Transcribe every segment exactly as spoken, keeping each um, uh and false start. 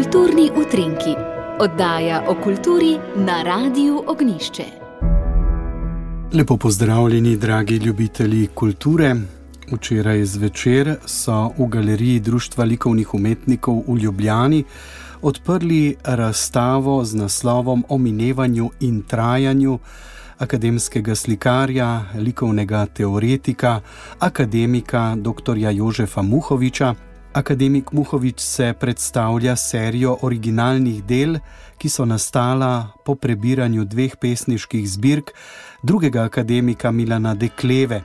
Kulturni utrinki, oddaja o kulturi na Radiu Ognjišče. Lepo pozdravljeni, dragi ljubitelji kulture. Včeraj zvečer so v galeriji Društva likovnih umetnikov v Ljubljani odprli razstavo z naslovom O minevanju in trajanju akademskega slikarja, likovnega teoretika, akademika doktorja Jožefa Muhoviča. Akademik Muhovič se predstavlja serijo originalnih del, ki so nastala po prebiranju dveh pesniških zbirk drugega akademika Milana Dekleve.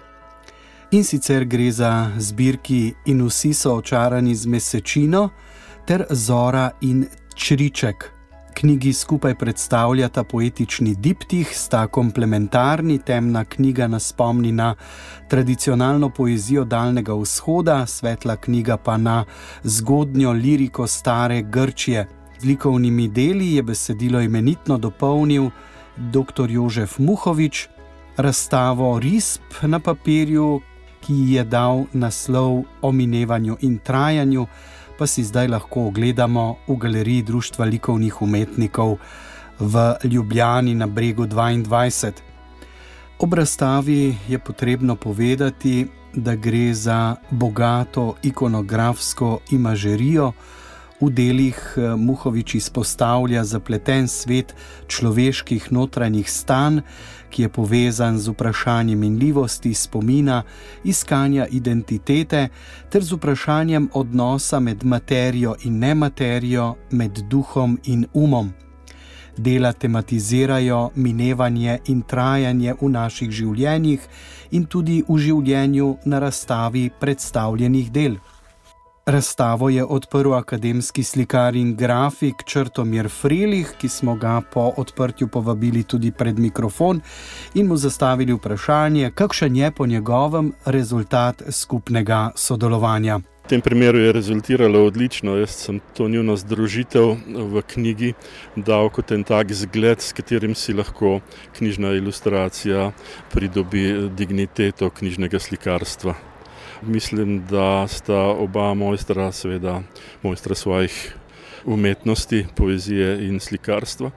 In sicer gre za zbirki In vsi so očarani z mesečino ter Zora in čriček. Knjigi skupaj predstavljata poetični diptih, sta komplementarni, temna knjiga nas spomni na tradicionalno poezijo Daljnega vzhoda, svetla knjiga pa na zgodnjo liriko stare Grčije. Z likovnimi deli je besedilo imenitno dopolnil doktor Jožef Muhovič, razstavo risb na papirju, ki je dal naslov O minevanju in trajanju, pa si zdaj lahko ogledamo v galeriji Društva likovnih umetnikov v Ljubljani na Bregu dvaindvajset. Ob razstavi je potrebno povedati, da gre za bogato ikonografsko imažerijo. V delih Muhovič izpostavlja zapleten svet človeških notranjih stanj, ki je povezan z vprašanjem minljivosti, spomina, iskanja identitete ter z vprašanjem odnosa med materijo in nematerijo, med duhom in umom. Dela tematizirajo minevanje in trajanje v naših življenjih in tudi v življenju na razstavi predstavljenih del. Razstavo je odprl akademski slikar in grafik Črtomir Frelih, ki smo ga po odprtju povabili tudi pred mikrofon in mu zastavili vprašanje, kakšen je po njegovem rezultat skupnega sodelovanja. V tem primeru je rezultiralo odlično. Jaz sem to njuno združitev v knjigi dal kot en tak zgled, s katerim si lahko knjižna ilustracija pridobi digniteto knjižnega slikarstva. Mislim, da sta oba mojstra, seveda mojstra svojih umetnosti, poezije in slikarstva,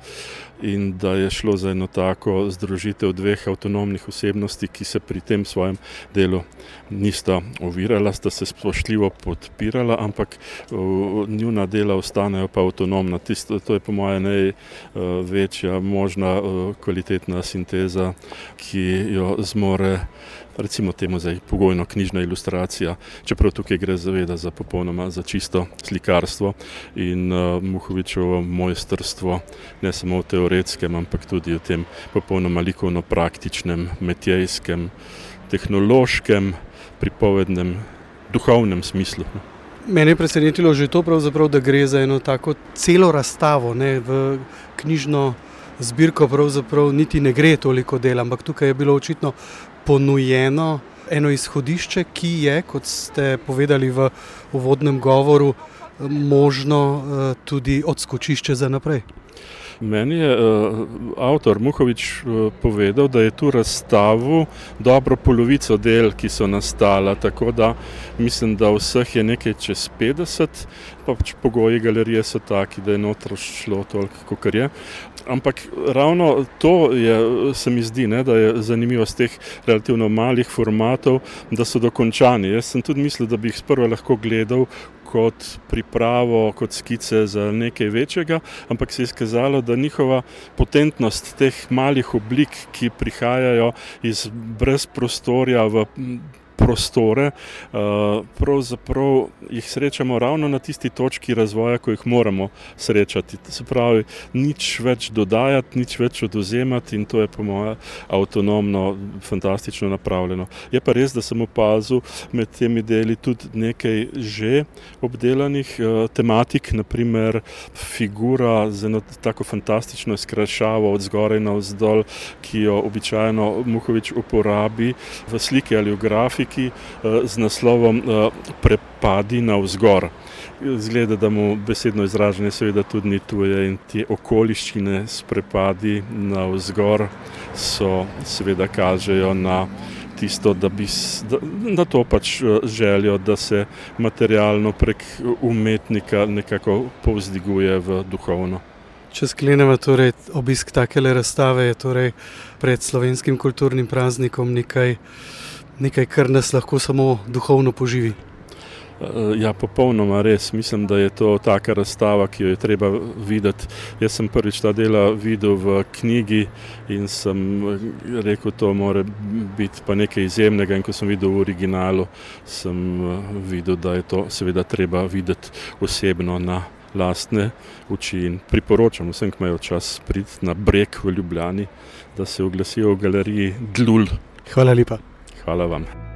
in da je šlo za eno tako združitev dveh avtonomnih osebnosti, ki se pri tem svojem delu nista ovirala, sta se spoštljivo podpirala, ampak njuna dela ostanejo pa avtonomna. Tisto, to je po moje največja možna kvalitetna sinteza, ki jo zmore, recimo temu zdaj pogojno knjižna ilustracija, čeprav tukaj gre zaveda za popolnoma za čisto slikarstvo in uh, Muhovičevo mojstrstvo, ne samo v teoretskem, ampak tudi v tem popolnoma likovno-praktičnem, metjejskem, tehnološkem, pripovednem, duhovnem smislu. Mene je presenetilo že to pravzaprav, da gre za eno tako celo razstavo, ne, v knjižno zbirko pravzaprav niti ne gre toliko del, ampak tukaj je bilo očitno ponujeno eno izhodišče, ki je, kot ste povedali v uvodnem govoru, možno tudi odskočišče za naprej. Meni je uh, avtor Muhovič uh, povedal, da je tu razstavil dobro polovico del, ki so nastala, tako da mislim, da vseh je nekaj čez petdeset, pa pač pogoji galerije so taki, da je notro šlo toliko, kakor je. Ampak ravno to je, se mi zdi, ne, da je zanimivo z teh relativno malih formatov, da so dokončani. Jaz sem tudi mislil, da bi jih sprva lahko gledal kot pripravo, kot skice za nekaj večjega, ampak se je izkazalo, da njihova potentnost teh malih oblik, ki prihajajo iz brezprostorja v prostore, pravzaprav jih srečamo ravno na tisti točki razvoja, ko jih moramo srečati. To se pravi, nič več dodajati, nič več odvzemati, in to je po moje avtonomno, fantastično napravljeno. Je pa res, da sem opazil med temi deli tudi nekaj že obdelanih tematik, naprimer figura z eno tako fantastično skrajšavo od zgoraj navzdol, ki jo običajno Muhovič uporabi v sliki ali v grafiki z naslovom Prepadi navzgor. Zgleda, da mu besedno izražanje seveda tudi ni tuje, in te okoliščine s prepadi navzgor so seveda kažejo na tisto, da, bi, da, da to pač željo, da se materialno prek umetnika nekako povzdiguje v duhovno. Če sklenemo, torej obisk takele razstave je torej pred slovenskim kulturnim praznikom nekaj, nekaj, kar nas lahko samo duhovno poživi. Ja, popolnoma res. Mislim, da je to taka razstava, ki jo je treba videti. Jaz sem prvič ta dela videl v knjigi in sem rekel, to mora biti pa nekaj izjemnega, in ko sem videl v originalu, sem videl, da je to seveda treba videti osebno na lastne oči, in priporočam vsem, ki imajo čas priti na Breg v Ljubljani, da se oglasijo v galeriji Dlul. Hvala lepa. Hvala vam.